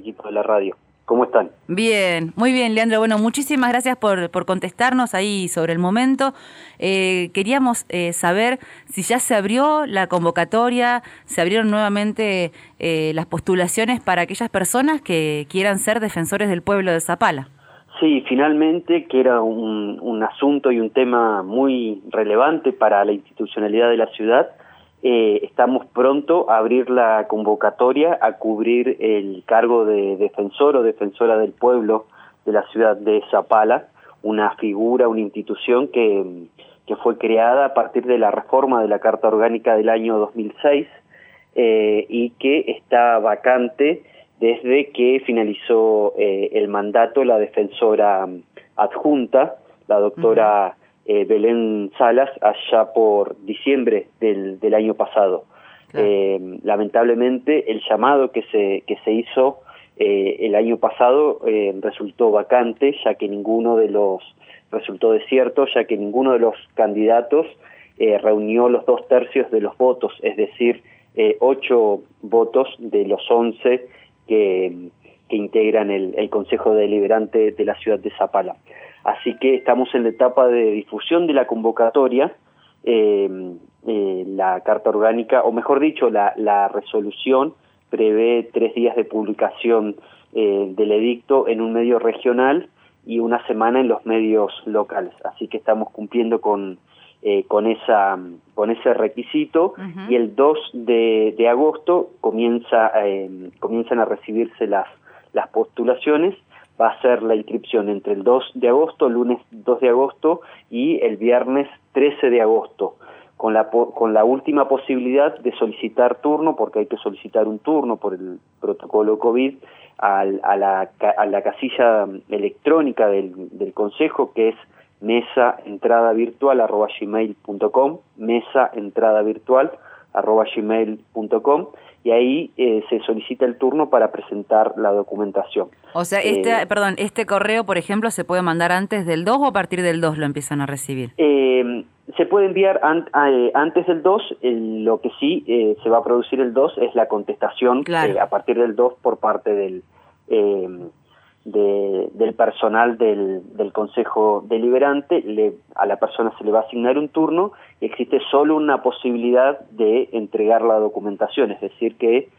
equipo de la radio. ¿Cómo están? Bien, muy bien, Leandro. Bueno, muchísimas gracias por contestarnos ahí sobre el momento. Queríamos saber si ya se abrió la convocatoria, se abrieron nuevamente las postulaciones para aquellas personas que quieran ser defensores del pueblo de Zapala. Sí, finalmente, que era un asunto y un tema muy relevante para la institucionalidad de la ciudad, estamos pronto a abrir la convocatoria a cubrir el cargo de defensor o defensora del pueblo de la ciudad de Zapala, una figura, una institución que fue creada a partir de la reforma de la Carta Orgánica del año 2006 y que está vacante desde que finalizó el mandato la defensora adjunta, la doctora Belén Salas, allá por diciembre del año pasado. Claro. Lamentablemente el llamado que se hizo el año pasado resultó vacante, ya que resultó desierto, ya que ninguno de los candidatos reunió los 2/3 de los votos, es decir, 8 votos de los 11 que integran el Consejo Deliberante de la ciudad de Zapala. Así que estamos en la etapa de difusión de la convocatoria, la Carta Orgánica, o mejor dicho, la resolución prevé 3 días de publicación del edicto en un medio regional y 1 semana en los medios locales. Así que estamos cumpliendo con ese requisito. Y el 2 de agosto comienzan a recibirse las postulaciones. Va a ser la inscripción entre el 2 de agosto, lunes 2 de agosto y el viernes 13 de agosto, con la última posibilidad de solicitar turno, porque hay que solicitar un turno por el protocolo COVID, a la casilla electrónica del Consejo, que es mesaentradavirtual@gmail.com, mesaentradavirtual@gmail.com, y ahí se solicita el turno para presentar la documentación. O sea, este correo, por ejemplo, ¿se puede mandar antes del 2 o a partir del 2 lo empiezan a recibir? Se puede enviar antes del 2, lo que sí se va a producir el 2 es la contestación, claro, a partir del 2 por parte del personal del Consejo Deliberante. A la persona se le va a asignar un turno y existe solo una posibilidad de entregar la documentación, es decir, que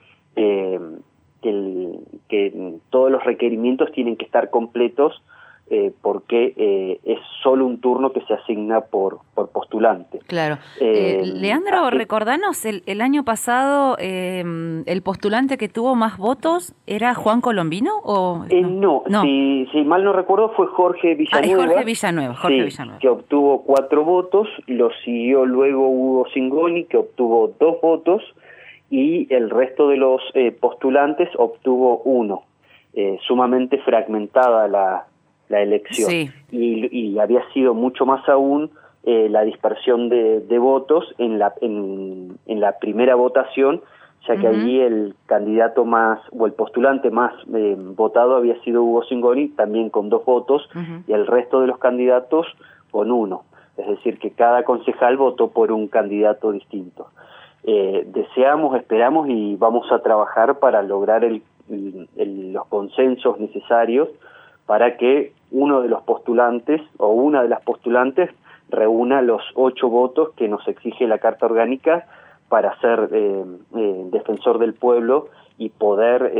todos los requerimientos tienen que estar completos porque es solo un turno que se asigna por postulante. Claro. Leandro, recordanos, el año pasado el postulante que tuvo más votos ¿era Juan Colombino? ¿O no. Si mal no recuerdo fue Jorge Villanueva. Jorge Villanueva. Que obtuvo 4 votos, lo siguió luego Hugo Singoni, que obtuvo 2 votos, y el resto de los postulantes obtuvo 1. Sumamente fragmentada la elección. Sí. Y había sido mucho más aún la dispersión de votos en la primera votación, ya que allí el candidato más, o el postulante más votado había sido Hugo Singoni, también con 2 votos, y el resto de los candidatos con 1. Es decir, que cada concejal votó por un candidato distinto. Deseamos, esperamos y vamos a trabajar para lograr los consensos necesarios para que uno de los postulantes o una de las postulantes reúna los 8 votos que nos exige la Carta Orgánica para ser defensor del pueblo y poder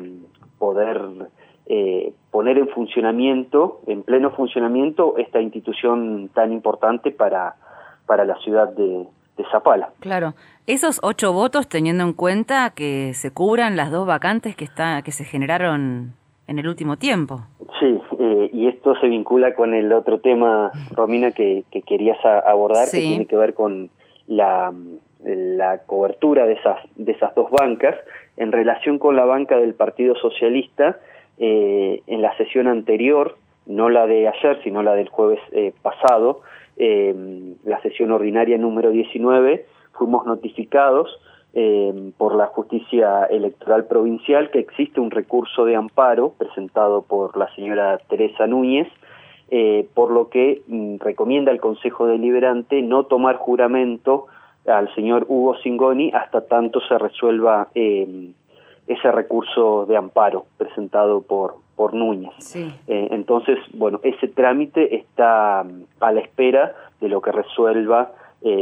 poner en funcionamiento, en pleno funcionamiento, esta institución tan importante para la ciudad de Zapala. Claro. Esos 8 votos, teniendo en cuenta que se cubran las 2 vacantes que se generaron en el último tiempo. Sí, y esto se vincula con el otro tema, Romina, que querías abordar, sí, que tiene que ver con la cobertura de esas 2 bancas. En relación con la banca del Partido Socialista, en la sesión anterior, no la de ayer, sino la del jueves pasado, la sesión ordinaria número 19, fuimos notificados por la Justicia Electoral Provincial que existe un recurso de amparo presentado por la señora Teresa Núñez, por lo que recomienda al Consejo Deliberante no tomar juramento al señor Hugo Singoni hasta tanto se resuelva ese recurso de amparo presentado por Núñez. Sí. Entonces, bueno, ese trámite está a la espera de lo que resuelva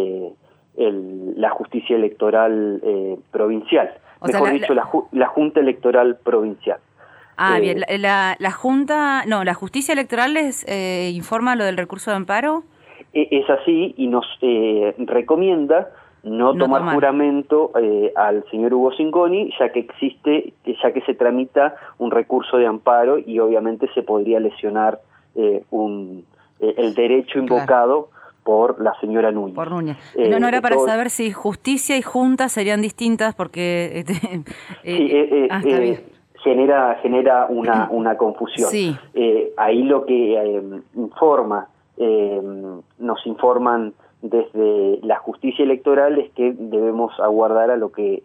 la justicia electoral provincial, mejor dicho, la Junta Electoral Provincial. Bien, la Junta, no, la justicia electoral les informa lo del recurso de amparo. Es así y nos recomienda no tomar juramento al señor Hugo Cingoni, ya que se tramita un recurso de amparo y obviamente se podría lesionar el derecho invocado por la señora Núñez. Por Núñez. No era para saber si justicia y junta serían distintas, porque está bien. Genera una confusión. Sí. Ahí lo que nos informan desde la justicia electoral es que debemos aguardar a lo que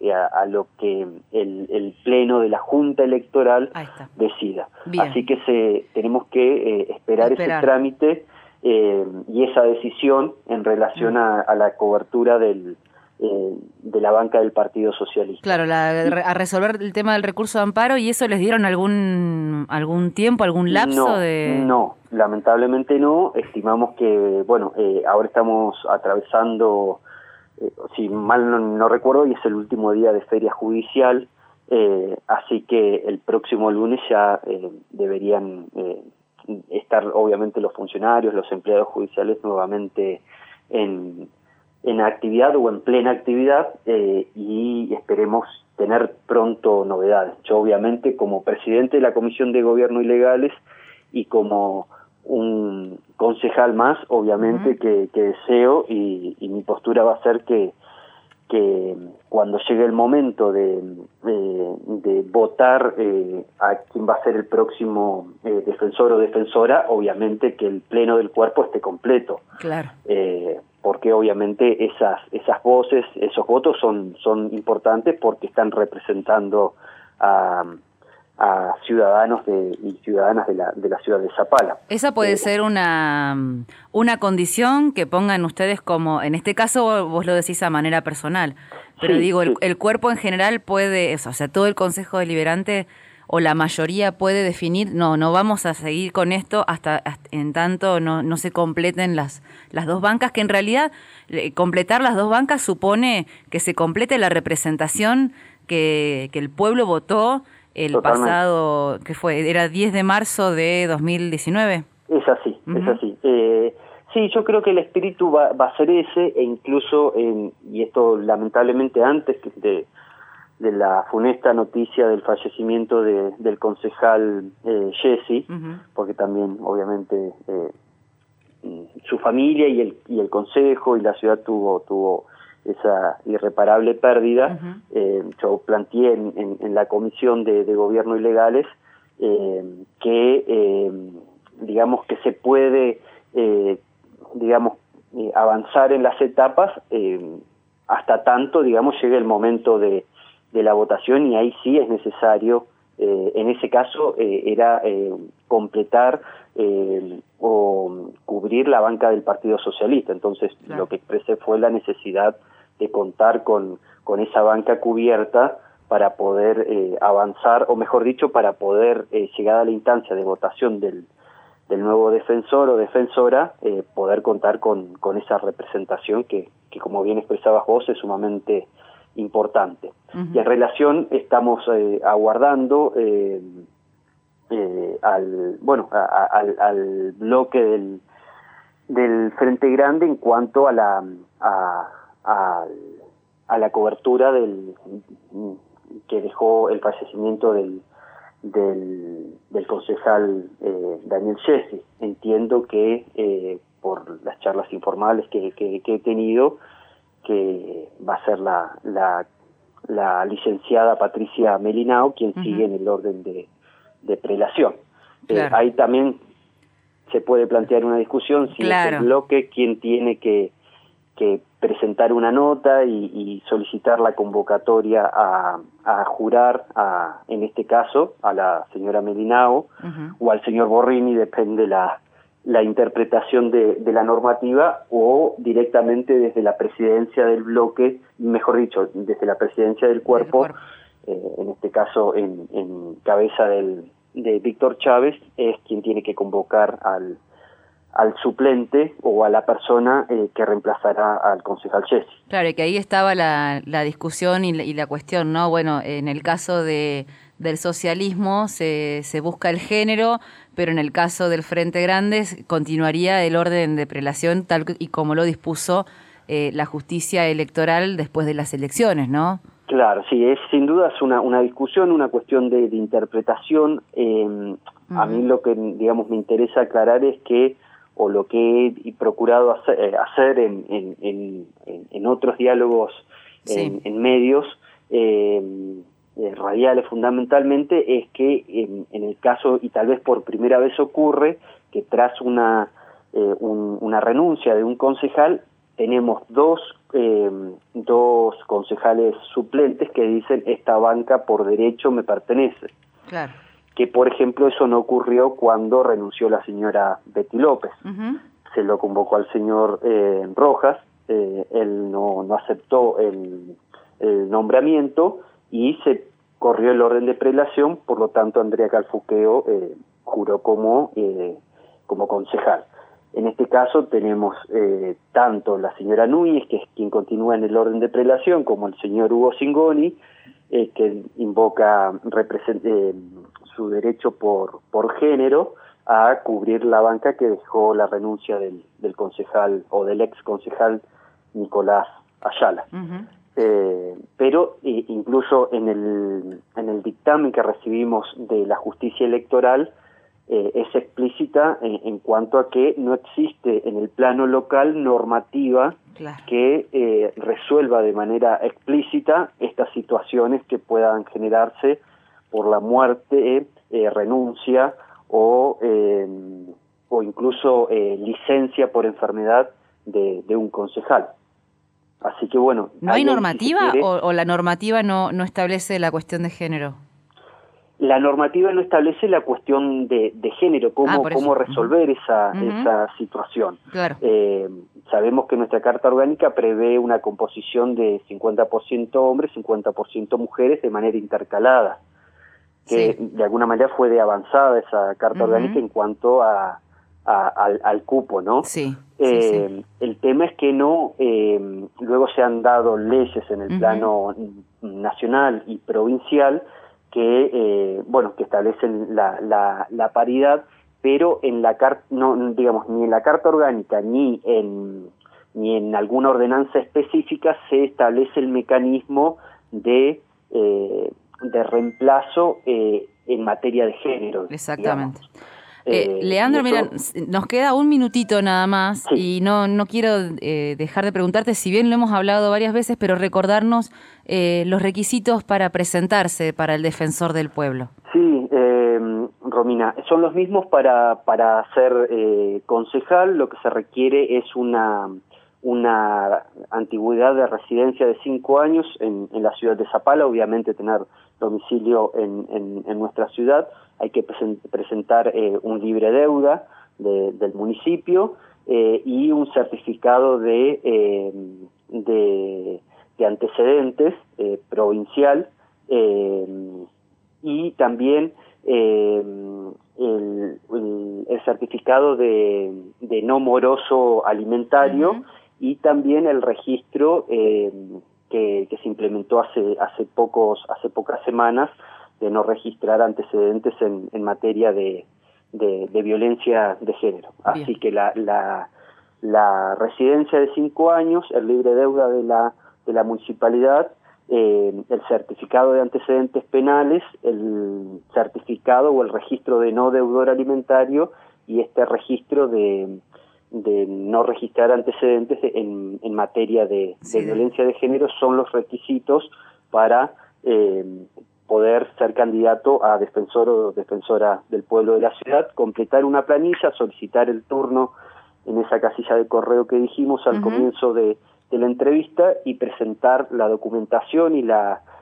el pleno de la Junta Electoral decida. Bien. Así que tenemos que esperar ese trámite y esa decisión en relación a la cobertura de la banca del Partido Socialista. Claro, a resolver el tema del recurso de amparo. ¿Y eso les dieron algún tiempo, algún lapso? No, lamentablemente no. Estimamos que, ahora estamos atravesando, si mal no recuerdo, y es el último día de feria judicial, así que el próximo lunes ya deberían estar, obviamente, los funcionarios, los empleados judiciales nuevamente en actividad o en plena actividad, y esperemos tener pronto novedades. Yo, obviamente, como presidente de la Comisión de Gobierno y Legales y como un concejal más, obviamente, que deseo, y mi postura va a ser que cuando llegue el momento de votar a quién va a ser el próximo defensor o defensora, obviamente que el pleno del cuerpo esté completo. Claro. Porque obviamente esas voces, esos votos son importantes porque están representando a ciudadanos y ciudadanas de la ciudad de Zapala. Esa puede ser una condición que pongan ustedes, como en este caso vos lo decís a manera personal, pero el cuerpo en general puede, o sea, todo el Consejo Deliberante o la mayoría puede definir, no vamos a seguir con esto hasta en tanto no se completen las dos bancas, que en realidad completar las dos bancas supone que se complete la representación que el pueblo votó Totalmente. Pasado, que era 10 de marzo de 2019. Es así, es así. Sí, yo creo que el espíritu va a ser ese, e incluso, y esto lamentablemente antes de la funesta noticia del fallecimiento del concejal Jesse, porque también obviamente su familia y el consejo y la ciudad tuvo esa irreparable pérdida. Yo planteé en la Comisión de Gobierno y Legales que digamos que se puede avanzar en las etapas hasta tanto llegue el momento de la votación, y ahí sí es necesario, en ese caso era completar o cubrir la banca del Partido Socialista. Entonces lo que expresé fue la necesidad de contar con esa banca cubierta para poder avanzar, o mejor dicho, para poder, llegada a la instancia de votación del nuevo defensor o defensora, poder contar con esa representación que como bien expresabas vos, es sumamente importante. Y en relación, estamos aguardando al bloque del Frente Grande en cuanto a la cobertura que dejó el fallecimiento del concejal Daniel Jesse. Entiendo que por las charlas informales que he tenido, que va a ser la licenciada Patricia Melinao quien sigue en el orden de prelación. Claro. Ahí también se puede plantear una discusión si es el bloque quien tiene que presentar una nota y solicitar la convocatoria a jurar, en este caso, a la señora Melinao o al señor Borrini, depende la interpretación de la normativa, o directamente desde la presidencia del bloque, mejor dicho, desde la presidencia del cuerpo, en este caso en cabeza de Víctor Chávez, es quien tiene que convocar al suplente o a la persona que reemplazará al concejal Jesse. Claro, y que ahí estaba la discusión y la cuestión, ¿no? Bueno, en el caso del socialismo se busca el género, pero en el caso del Frente Grande continuaría el orden de prelación tal y como lo dispuso la justicia electoral después de las elecciones, ¿no? Claro, sí, es sin duda es una discusión, una cuestión de interpretación. A mí lo que, digamos, me interesa aclarar es que, o lo que he procurado hacer en otros diálogos sí. en medios radiales fundamentalmente, es que en el caso, y tal vez por primera vez ocurre, que tras una renuncia de un concejal, tenemos dos concejales suplentes que dicen esta banca por derecho me pertenece. Claro. Que, por ejemplo, eso no ocurrió cuando renunció la señora Betty López. Se lo convocó al señor Rojas, él no aceptó el nombramiento y se corrió el orden de prelación, por lo tanto Andrea Calfuqueo juró como concejal. En este caso tenemos tanto la señora Núñez, que es quien continúa en el orden de prelación, como el señor Hugo Cingoni, que invoca su derecho por género a cubrir la banca que dejó la renuncia del concejal o del ex concejal Nicolás Ayala. Pero incluso en el dictamen que recibimos de la justicia electoral es explícita en cuanto a que no existe en el plano local normativa que resuelva de manera explícita estas situaciones que puedan generarse por la muerte, renuncia o incluso licencia por enfermedad de un concejal. Así que bueno. ¿No hay normativa si quiere, o la normativa no establece la cuestión de género? La normativa no establece la cuestión de género, cómo resolver esa situación. Claro. Sabemos que nuestra Carta Orgánica prevé una composición de 50% hombres, 50% mujeres de manera intercalada, que de alguna manera fue de avanzada esa Carta Orgánica en cuanto al cupo, ¿no? Sí. El tema es que luego se han dado leyes en el plano nacional y provincial que establecen la paridad, pero en la ni en la Carta Orgánica ni en alguna ordenanza específica se establece el mecanismo de reemplazo en materia de género. Exactamente. Leandro, mira, nos queda un minutito nada más y no quiero dejar de preguntarte, si bien lo hemos hablado varias veces, pero recordarnos los requisitos para presentarse para el defensor del pueblo. Sí, Romina, son los mismos para ser concejal. Lo que se requiere es una antigüedad de residencia de 5 años en la ciudad de Zapala, obviamente tener domicilio en nuestra ciudad. Hay que presentar un libre deuda del municipio y un certificado de antecedentes provincial y también el certificado de no moroso alimentario y también el registro que se implementó hace pocas semanas de no registrar antecedentes en materia de violencia de género. Bien. Así que la residencia de 5 años, el libre deuda de la municipalidad, el certificado de antecedentes penales, el certificado o el registro de no deudor alimentario y este registro de no registrar antecedentes en materia de violencia de género son los requisitos para poder ser candidato a defensor o defensora del pueblo de la ciudad, completar una planilla, solicitar el turno en esa casilla de correo que dijimos al comienzo de la entrevista y presentar la documentación y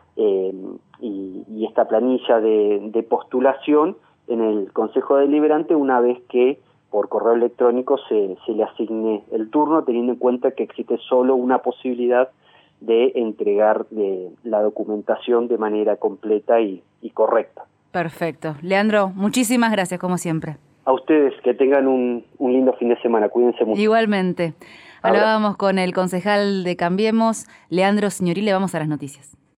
esta planilla de postulación en el Consejo Deliberante una vez que por correo electrónico se le asigne el turno, teniendo en cuenta que existe solo una posibilidad de entregar la documentación de manera completa y correcta. Perfecto. Leandro, muchísimas gracias, como siempre. A ustedes, que tengan un lindo fin de semana. Cuídense mucho. Igualmente. Hablábamos con el concejal de Cambiemos, Leandro Signorile. Vamos a las noticias.